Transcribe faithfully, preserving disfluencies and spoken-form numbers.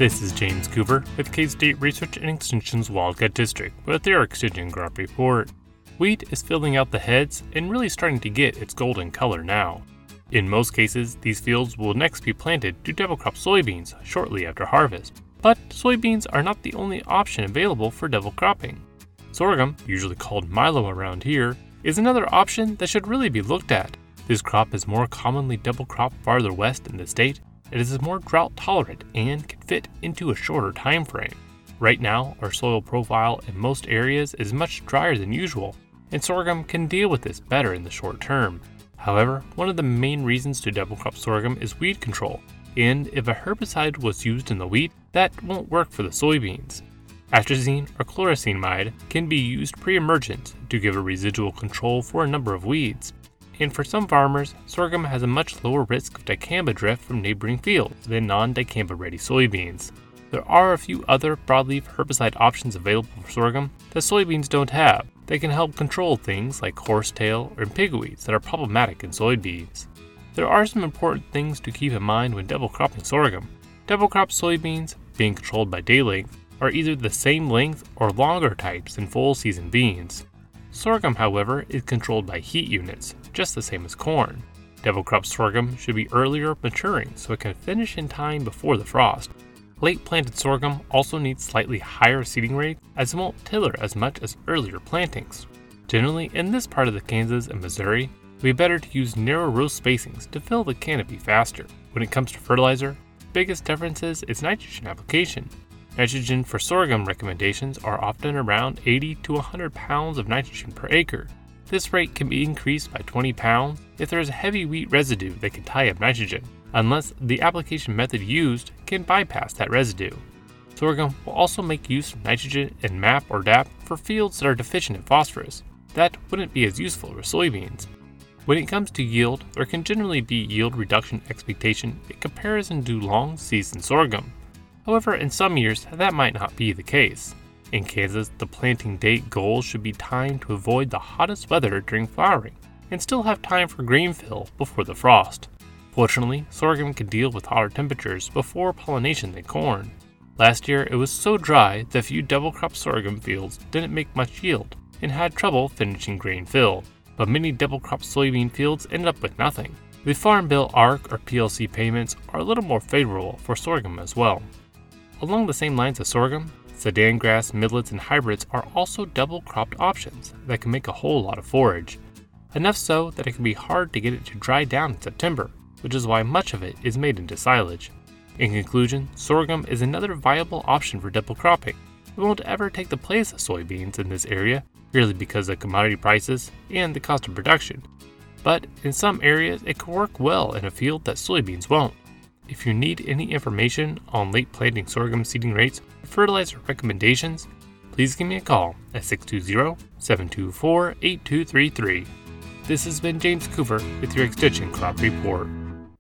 This is James Coover with K-State Research and Extension's Wildcat District with their Extension Crop Report. Wheat is filling out the heads and really starting to get its golden color now. In most cases, these fields will next be planted to double crop soybeans shortly after harvest. But soybeans are not the only option available for double cropping. Sorghum, usually called milo around here, is another option that should really be looked at. This crop is more commonly double cropped farther west in the state. It is more drought tolerant and can fit into a shorter time frame. Right now, our soil profile in most areas is much drier than usual, and sorghum can deal with this better in the short term. However, one of the main reasons to double crop sorghum is weed control, and if a herbicide was used in the wheat, that won't work for the soybeans. Atrazine or chlorosinamide can be used pre-emergent to give a residual control for a number of weeds. And for some farmers, sorghum has a much lower risk of dicamba drift from neighboring fields than non-dicamba ready soybeans. There are a few other broadleaf herbicide options available for sorghum that soybeans don't have that can help control things like horsetail or pigweeds that are problematic in soybeans. There are some important things to keep in mind when double cropping sorghum. Double crop soybeans, being controlled by day length, are either the same length or longer types than full season beans. Sorghum, however, is controlled by heat units, just the same as corn. Double crop sorghum should be earlier maturing so it can finish in time before the frost. Late planted sorghum also needs slightly higher seeding rates as it won't tiller as much as earlier plantings. Generally, in this part of the Kansas and Missouri, it would be better to use narrow row spacings to fill the canopy faster. When it comes to fertilizer, the biggest difference is its nitrogen application. Nitrogen for sorghum recommendations are often around eighty to one hundred pounds of nitrogen per acre. This rate can be increased by twenty pounds if there is a heavy wheat residue that can tie up nitrogen, unless the application method used can bypass that residue. Sorghum will also make use of nitrogen in M A P or D A P for fields that are deficient in phosphorus. That wouldn't be as useful for soybeans. When it comes to yield, there can generally be yield reduction expectation in comparison to long season sorghum. However, in some years, that might not be the case. In Kansas, the planting date goal should be timed to avoid the hottest weather during flowering and still have time for grain fill before the frost. Fortunately, sorghum can deal with hotter temperatures before pollination than corn. Last year, it was so dry that few double crop sorghum fields didn't make much yield and had trouble finishing grain fill, but many double crop soybean fields ended up with nothing. The Farm Bill A R C or P L C payments are a little more favorable for sorghum as well. Along the same lines as sorghum, Sudan grass, millets, and hybrids are also double cropped options that can make a whole lot of forage. Enough so that it can be hard to get it to dry down in September, which is why much of it is made into silage. In conclusion, sorghum is another viable option for double cropping. It won't ever take the place of soybeans in this area, purely because of commodity prices and the cost of production. But in some areas, it can work well in a field that soybeans won't. If you need any information on late planting sorghum seeding rates or fertilizer recommendations, please give me a call at six two zero, seven two four, eight two three three. This has been James Coover with your Extension Crop Report.